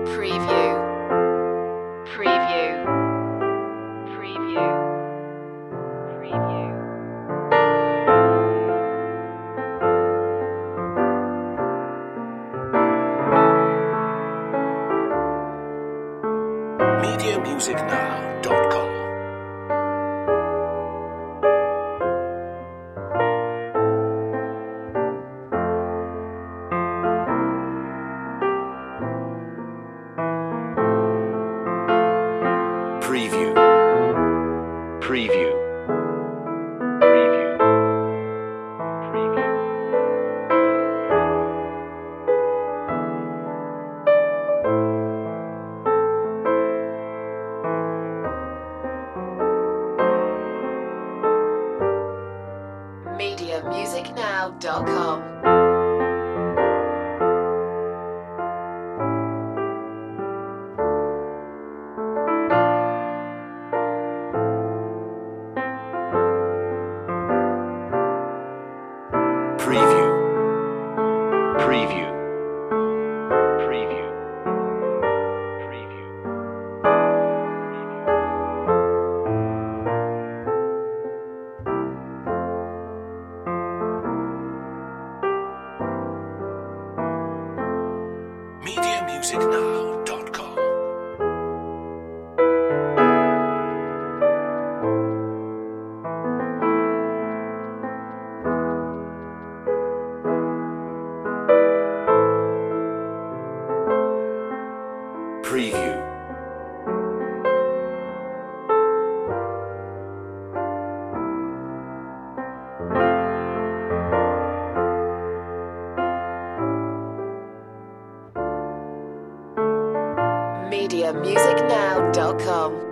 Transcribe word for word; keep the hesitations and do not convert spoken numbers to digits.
Preview. Preview. Preview. Preview. media music now dot com. Preview. Preview. Preview. Preview. media music now dot com. Preview. Preview. Preview. Preview. media music now dot com. Preview. media music now dot com.